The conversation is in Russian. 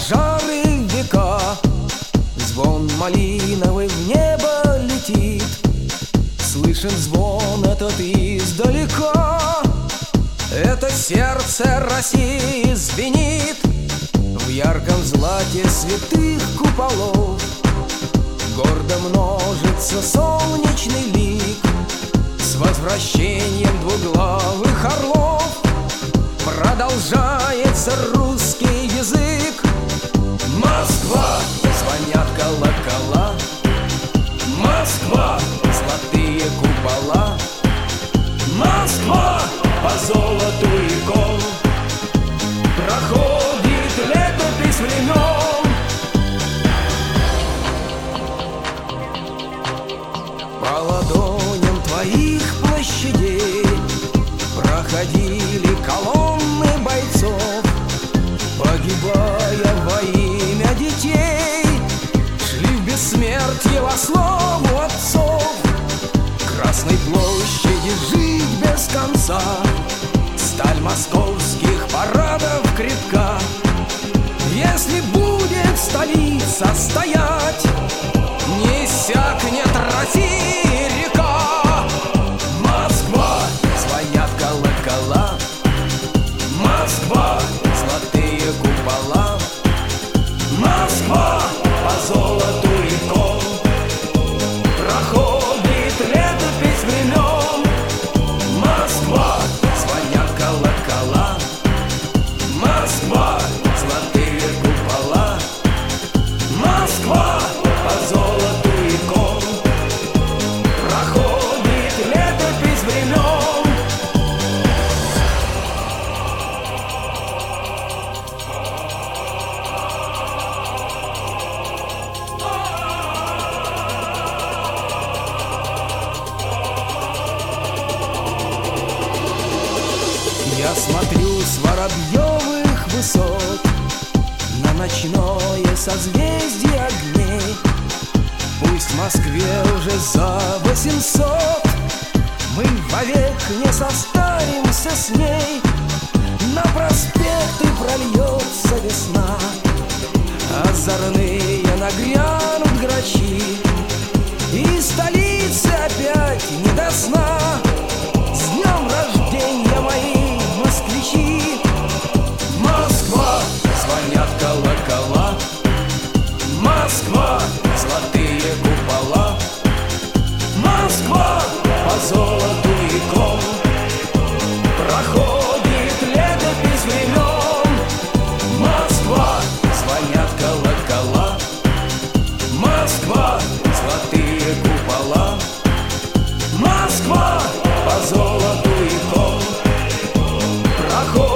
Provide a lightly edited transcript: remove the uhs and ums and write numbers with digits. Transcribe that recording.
пожары века, звон малиновый в небо летит. Слышен звон этот издалека, это сердце России звенит. В ярком злате святых куполов гордо множится солнечный лик. С возвращением двуглавых орлов продолжается русский язык. Москва, звонят колокола, Москва, золотые купола, Москва, по золоту икон проходит летопись времен. По ладоням твоих площадей проходили колонны бойцов, погибая во имя детей, шли в бессмертие во славу отцов. Красной площади жить без конца, сталь московских парадов крепка. Если будет столица стоять, не иссякнет России река. Москва, звонят колокола, Москва, золотые купола, Москва, по золоту икон проходит летопись времен. Москва, звонят колокола, Москва, золотые купола, Москва, по золоту икон проходит летопись времен. Я смотрю с воробьевых высот на ночное созвездие огней. Пусть в Москве уже за 800, мы вовек не состаримся с ней. На проспекты прольется весна, озорные нагрянут грачи, и столице опять не до сна. С днем рождения, мои москвичи! Москва, звонят колокола, Москва, золотые купола, Москва, по золоту икон проходит летопись времен. Москва, звонят колокола, Москва, золотые купола, Москва, по золоту икон проходит